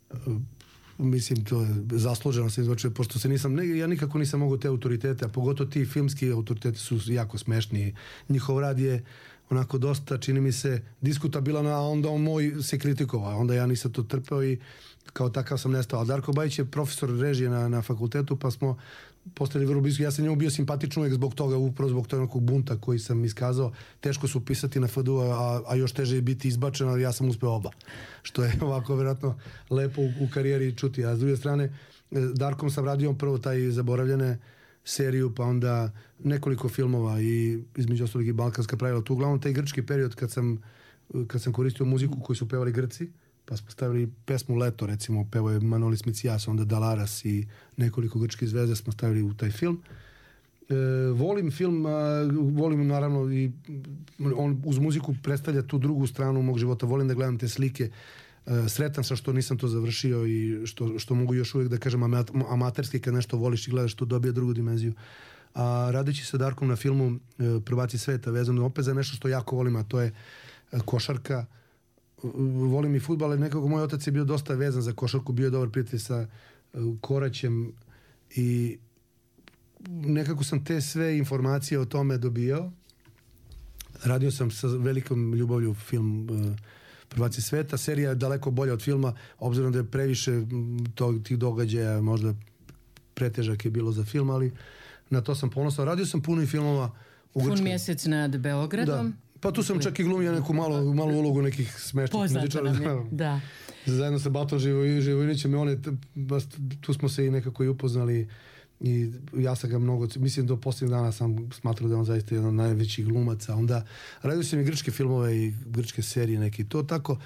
Mislim, to je zasluženo sam izbačen, pošto ja nikako nisam mogao te autoritete, a pogotovo ti filmski autoriteti su jako smešni. Njihov rad je onako dosta, čini mi se, diskutabilan, a onda on moj se kritikovao, onda ja nisam to trpeo i kao takav sam nestao. A Darko Bajić je profesor režije na fakultetu, pa smo postali vrlo bliski. Ja sam njemu bio simpatičan uvijek zbog toga, upravo zbog tog nekog bunta koji sam iskazao. Teško su pisati na FDU, a još teže je biti izbačen, ali ja sam uspeo oba. Što je ovako vjerojatno lepo u karijeri čuti. A s druge strane, Darkom sam radio prvo taj Zaboravljene seriju, pa onda nekoliko filmova i između ostalih i Balkanska pravila. Tu uglavnom taj grčki period kad sam koristio muziku koju su pevali Grci, pa smo stavili pesmu Leto, recimo, pevao je Manolis Micias, onda Dalaras i nekoliko grčkih zvezda smo stavili u taj film. Volim film, volim naravno i on uz muziku predstavlja tu drugu stranu mog života, volim da gledam te slike. Sretan sam što nisam to završio i što mogu još uvijek da kažem amaterski, kad nešto voliš i gledaš, to dobije drugu dimenziju. A radeći sa Darkom na filmu Prvaci sveta, vezano opet za nešto što jako volim, a to je košarka. Volim i fudbal, ali nekako moj otac je bio dosta vezan za košarku, bio je dobar prijatelj sa Koraćem i nekako sam te sve informacije o tome dobijao. Radio sam sa velikom ljubavlju film Prvaci sveta. Serija je daleko bolja od filma, obzirom da je previše tih događaja, možda pretežak je bilo za film, ali na to sam ponosan. Radio sam puno i filmova u Grčkoj. Pun mjesec nad Beogradom. Da. Pa tu sam čak i glumio neku malu ulogu nekih smešnih muzičara. Da. Zajedno sa Batom Živojinićem i tu smo se i nekako i upoznali i ja sam ga mnogo, mislim do posljednjeg dana sam smatrao da je on zaista jedan od najvećih glumaca. Onda radio sam i grčke filmove i grčke serije neki. To tako,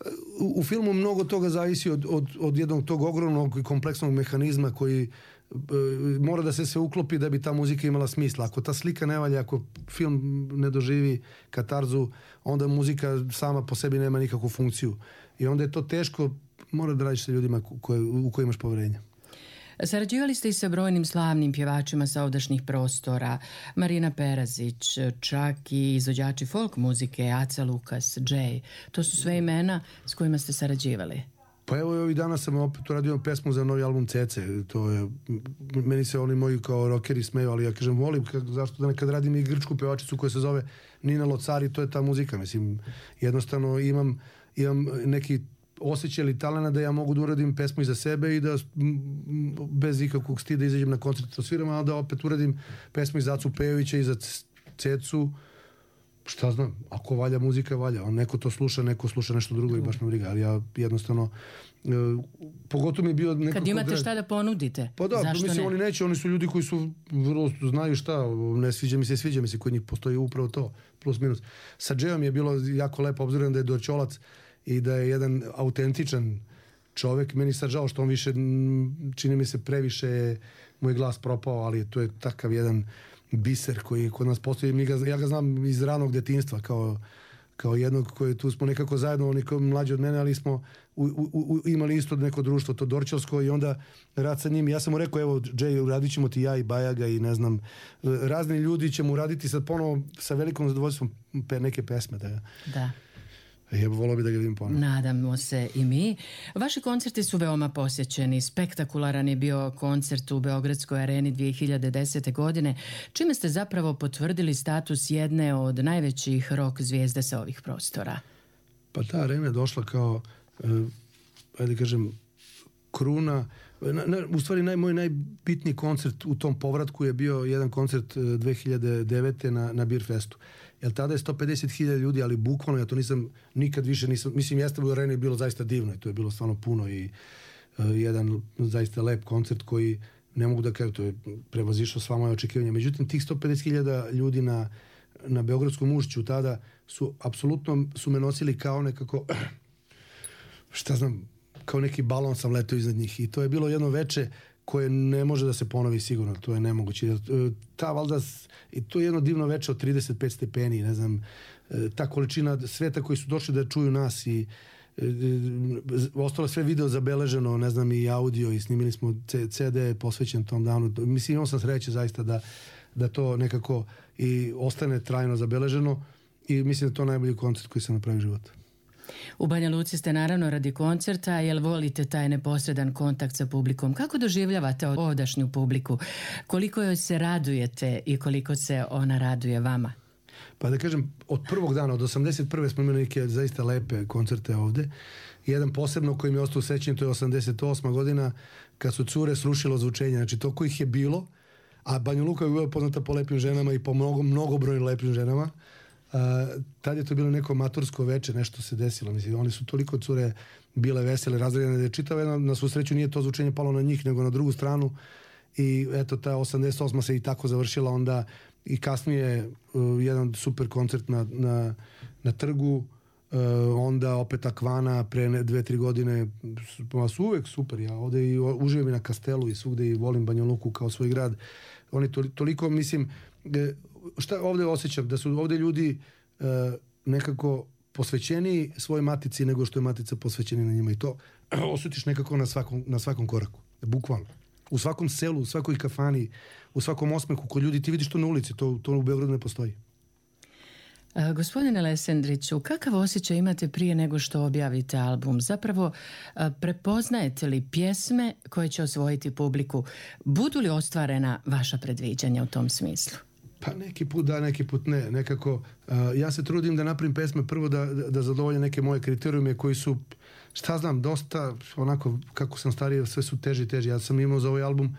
u filmu mnogo toga zavisi od jednog tog ogromnog i kompleksnog mehanizma koji mora da se sve uklopi da bi ta muzika imala smisla. Ako ta slika ne valja, ako film ne doživi katarzu, onda muzika sama po sebi nema nikakvu funkciju. I onda je to teško, mora da radiš sa ljudima u koje imaš poverenja. Sarađivali ste i sa brojnim slavnim pjevačima sa ovdašnjih prostora, Marina Perazić, čak i izvođači folk muzike, Aca Lukas, Jay. To su sve imena s kojima ste sarađivali. Pa evo, ovih dana sam opet uradio pesmu za novi album Cece. To je, meni se oni moji kao rockeri smeju, ali ja kažem, volim, zašto da nekad radim i grčku pevačicu koja se zove Nina Locari, to je ta muzika. Mislim, jednostavno imam neki osjećaj ili talena da ja mogu da uradim pesmu i za sebe i da bez ikakvog stida izađem na koncert sa svirama, a da opet uradim pesmu i za Acu Pejovića i za Cecu. Šta znam, ako valja muzika, valja. On neko to sluša, neko sluša nešto drugo i baš me briga. Ali ja jednostavno, pogotovo mi je bio nekako... Kad imate šta da ponudite, pa da, zašto mislim, ne? oni neće, oni su ljudi koji su vrlo znaju šta, ne sviđa mi se, kod njih postoji upravo to, plus minus. Sa Jayom je bilo jako lepo, obzirom da je Dorčolac i da je jedan autentičan čovjek. Meni sad žao što on više, čini mi se previše, moj glas propao, ali to je takav jedan biser koji kod nas postoji. Ja ga znam iz ranog detinjstva kao jednog koji tu smo nekako zajedno, oni koji mlađi od mene, ali smo imali isto neko društvo, to Dorčelsko, i onda rad sa njim. Ja sam mu rekao, evo Jay, uradit ćemo ti ja i Bajaga i ne znam, razni ljudi ćemo uraditi sad ponovo sa velikom zadovoljstvom neke pesme. Da. Volio bi da ga vidim ponovno. Nadamo se i mi. Vaši koncerti su veoma posjećeni. Spektakularan je bio koncert u Beogradskoj areni 2010. godine, čime ste zapravo potvrdili status jedne od najvećih rock zvijezda sa ovih prostora. Pa ta arena je došla kao, ajde kažem, kruna. U stvari moj najbitniji koncert u tom povratku je bio jedan koncert 2009. na Beer Festu. Jer tada je 150.000 ljudi, ali bukvalno ja to nikad više nisam, mislim, jeste u areni bilo zaista divno i to je bilo stvarno puno i jedan zaista lep koncert koji, ne mogu da kažem, to je prevazišao sva moja očekivanja. Međutim, tih 150.000 ljudi na Beogradskom ušću tada apsolutno su me nosili kao nekako, šta znam, kao neki balon sam letao iznad njih i to je bilo jedno veče koje ne može da se ponovi sigurno, to je nemoguće. Ta valjda, i to je jedno divno veče od 35 stepeni, ne znam, ta količina sveta koji su došli da čuju nas i ostalo sve video zabeleženo, ne znam, i audio, i snimili smo CD posvećen tom danu. Mislim, imao sam sreće zaista da to nekako i ostane trajno zabeleženo i mislim da je to najbolji koncert koji sam napravio u životu. U Banja Luci ste naravno radi koncerta, jel volite taj neposredan kontakt sa publikom? Kako doživljavate ovdašnju publiku? Koliko joj se radujete i koliko se ona raduje vama? Pa da kažem, od prvog dana, od 81. smo imali neke zaista lepe koncerte ovde. Jedan posebno koji mi je ostao u sećanju, to je 88. godina, kad su cure srušilo zvučenje. Znači, toliko ih je bilo, a Banja Luka je bila poznata po lepim ženama i po mnogobrojnim lepim ženama. Tad je to bilo neko matursko veče, nešto se desilo. Mislim, oni su toliko cure bile vesele, razredljene, da je čitava, na svu sreću nije to zvučenje palo na njih, nego na drugu stranu. I eto, ta 88. se i tako završila onda i kasnije jedan super koncert na trgu, onda opet Akvana pre 2-3 godine, su uvek super. Ja ovde i uživam i na Kastelu i svugde i volim Banja Luku kao svoj grad. Oni toliko, mislim, šta ovde osjećam, da su ovde ljudi nekako posvećeni svojoj matici nego što je matica posvećena na njima, i to osjetiš nekako na svakom koraku, bukvalno. U svakom selu, u svakoj kafani, u svakom osmehu kod ljudi, ti vidiš to na ulici, to u Beogradu ne postoji. Gospodine Lesendriću, kakav osjećaj imate prije nego što objavite album? Zapravo, prepoznajete li pjesme koje će osvojiti publiku? Budu li ostvarena vaša predviđanja u tom smislu? Pa neki put da, neki put ne. Nekako, ja se trudim da napravim pesme prvo da zadovolje neke moje kriterijume koji su, šta znam, dosta onako, kako sam stariji, sve su teži. Ja sam imao za ovaj album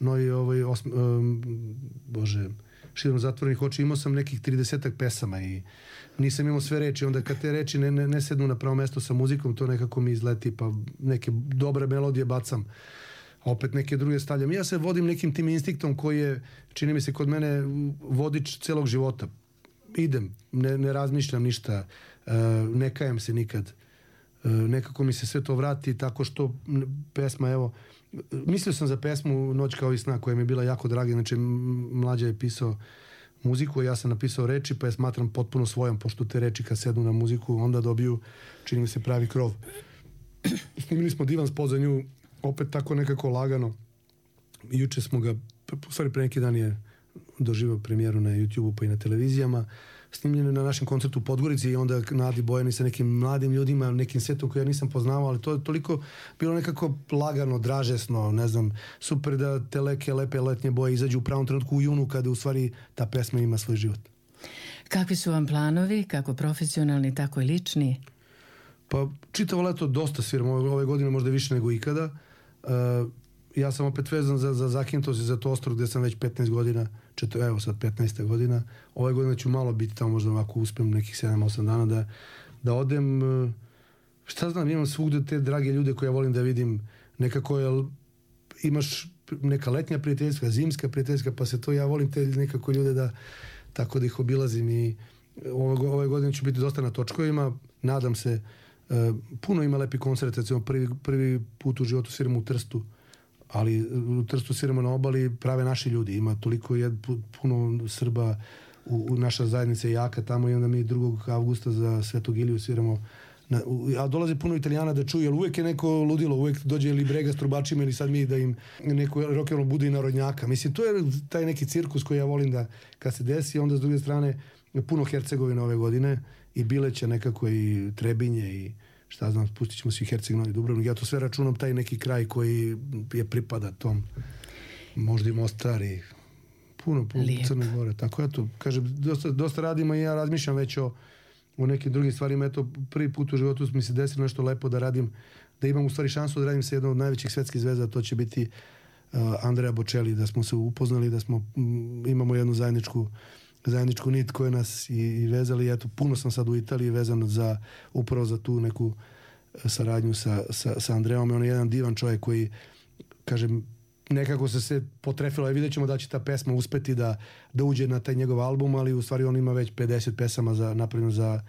Širom zatvorenih oči, imao sam nekih 30-ak pesama i nisam imao sve reči. Onda kad te reči ne sednu na pravo mesto sa muzikom, to nekako mi izleti, pa neke dobre melodije bacam, opet neke druge stavljam. Ja se vodim nekim tim instiktom koji je, čini mi se, kod mene vodič celog života. Idem, ne razmišljam ništa, ne kajem se nikad. Nekako mi se sve to vrati tako što pesma, evo, mislio sam za pesmu Noć kao i sna koja mi je bila jako draga, znači Mlađa je pisao muziku, ja sam napisao reči, pa je smatram potpuno svojom, pošto te reči kad sednu na muziku onda dobiju, čini mi se, pravi krov. Snimili smo divan spot za nju, opet tako nekako lagano. Juče smo ga, u stvari pre neki dan je doživao premijeru na YouTube-u pa i na televizijama, snimljeno na našem koncertu u Podgorici i onda Nadi Bojani sa nekim mladim ljudima, nekim setom koje ja nisam poznavao, ali to je toliko bilo nekako lagano, dražesno, ne znam, super da te lepe letnje boje izađu u pravom trenutku u junu kada u stvari ta pesma ima svoj život. Kakvi su vam planovi, kako profesionalni, tako i lični? Pa čitavo leto dosta sviram, ove godine možda više nego ikada. Ja sam opet vezan za Zakintos i za Tostor gdje sam već 15 godina, evo sad 15. godina. Ove godine ću malo biti tamo, možda ovako uspijem nekih 7-8 dana da odem. Šta znam, imam svugdje te drage ljude koje ja volim da vidim. Nekako imaš neka letnja prijateljska, zimska prijateljska, pa se to, ja volim te nekako ljude da tako da ih obilazim i ove godine ću biti dosta na točkovima, nadam se. Puno ima lepi koncert, recimo prvi put u životu sviramo u Trstu, ali u Trstu sviramo na obali, prave naši ljudi, ima toliko puno Srba, naša zajednica je jaka tamo i onda mi 2. avgusta za Svetog Iliju sviramo, a dolazi puno Italijana da čuju, jer uvijek je neko ludilo, uvijek dođe ili Brega s trubačima ili sad mi da im neko rock'n'roll bude i narodnjaka. Mislim, to je taj neki cirkus koji ja volim da kad se desi, onda s druge strane puno Hercegovina ove godine i Bileća nekako i Trebinje i šta znam, spustit ćemo svi Herceg Novi Dubrovnik. Ja to sve računam taj neki kraj koji je pripada tom, možda i Mostar i puno Crne Gore. Tako eto, kažem, dosta radimo i ja razmišljam već o nekim drugim stvarima. Eto, prvi put u životu mi se desilo nešto lepo da radim, da imam u stvari šansu da radim sa jednom od najvećih svetskih zvezda, to će biti Andrea Bocelli, da smo se upoznali, da imamo jednu zajedničku nit koja nas i vezali. Eto, puno sam sad u Italiji vezan upravo za tu neku saradnju sa Andreom. On je jedan divan čovjek koji, kažem, nekako se potrefilo i vidjet ćemo da će ta pesma uspeti da uđe na taj njegov album, ali u stvari on ima već 50 pesama napravljeno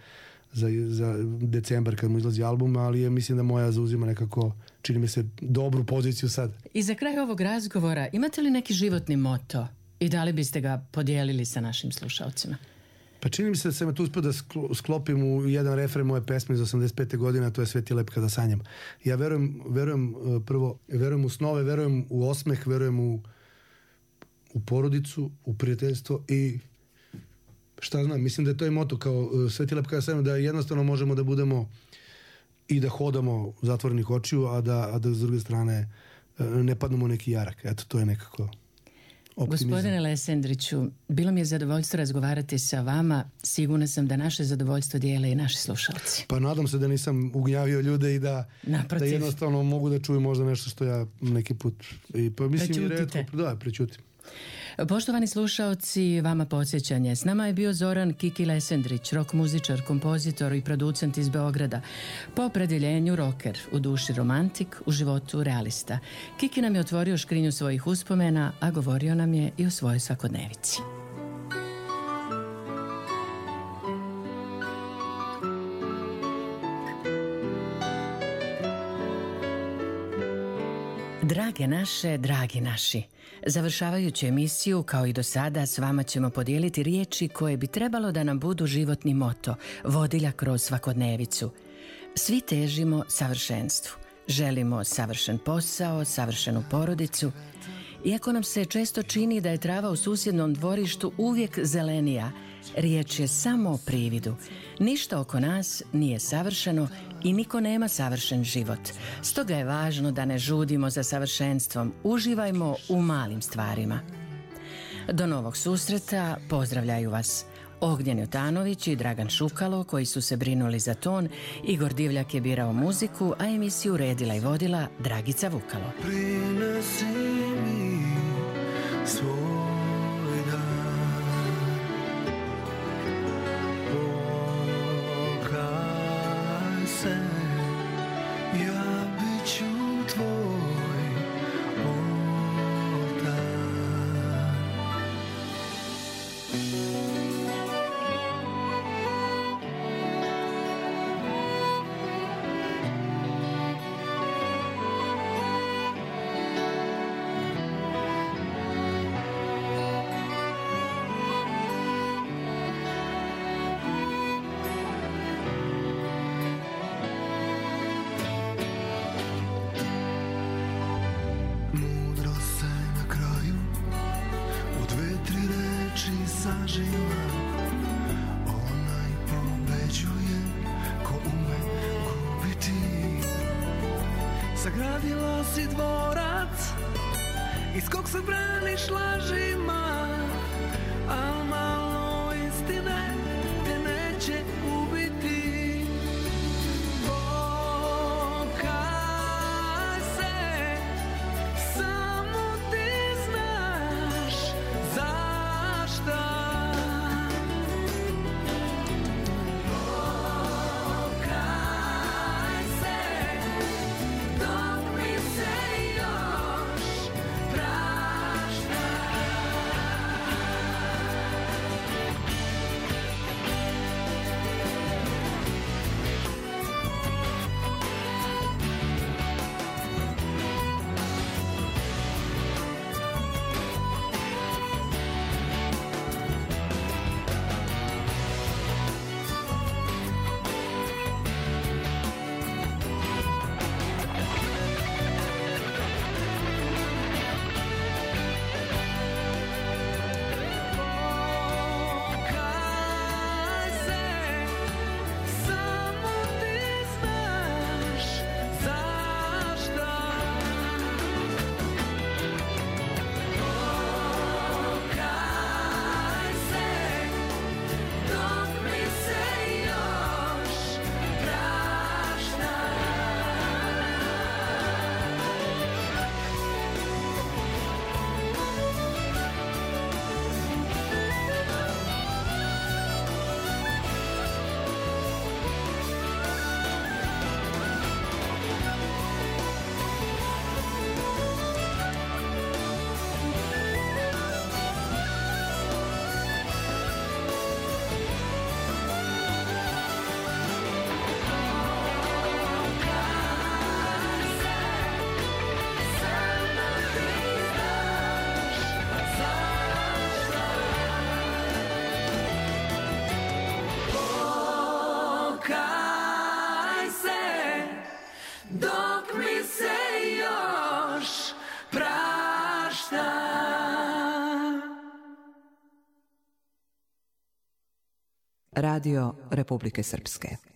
za decembar kad mu izlazi album, ali mislim da moja zauzima nekako, čini mi se, dobru poziciju sad. I za kraj ovog razgovora, imate li neki životni moto i da li biste ga podijelili sa našim slušalcima? Pa čini mi se da sam tu uspio da sklopim u jedan refren moje pesme iz 85. godine, a to je Svet je lep kada sanjam. Ja verujem u snove, verujem u osmeh, verujem u porodicu, u prijateljstvo i šta znam, mislim da je to i moto kao Svet je lep kada sanjam, da jednostavno možemo da budemo i da hodamo zatvorenih očiju, a da s druge strane ne padnemo u neki jarak. Eto, to je nekako optimizam. Gospodine Lesendriću, bilo mi je zadovoljstvo razgovarati sa vama. Sigurna sam da naše zadovoljstvo dijele i naši slušalci. Pa nadam se da nisam ugnjavio ljude i da jednostavno mogu da čuju možda nešto što ja neki put prećutim. Poštovani slušaoci, vama podsjećanje. S nama je bio Zoran Kiki Lesendrić, rock muzičar, kompozitor i producent iz Beograda. Po opredjeljenju rocker, u duši romantik, u životu realista. Kiki nam je otvorio škrinju svojih uspomena, a govorio nam je i o svojoj svakodnevici. Drage naše, dragi naši, završavajući emisiju, kao i do sada, s vama ćemo podijeliti riječi koje bi trebalo da nam budu životni moto, vodilja kroz svakodnevicu. Svi težimo savršenstvu. Želimo savršen posao, savršenu porodicu. Iako nam se često čini da je trava u susjednom dvorištu uvijek zelenija, riječ je samo o prividu. Ništa oko nas nije savršeno i niko nema savršen život. Stoga je važno da ne žudimo za savršenstvom. Uživajmo u malim stvarima. Do novog susreta pozdravljaju vas Ognjen Jotanović i Dragan Šukalo, koji su se brinuli za ton. Igor Divljak je birao muziku, a emisiju uredila i vodila Dragica Vukalo. Prinesi mi svoj dan, pokaj se, ja bit ću tvoj oltar. Saživa, onaj pobeđuje ko ume gubiti. Sagradila si dvorac iz kog se braniš lažima, al malo istine te neće ubiti. Pokaj se, samo ti znaš zašto. Radio Republike Srpske.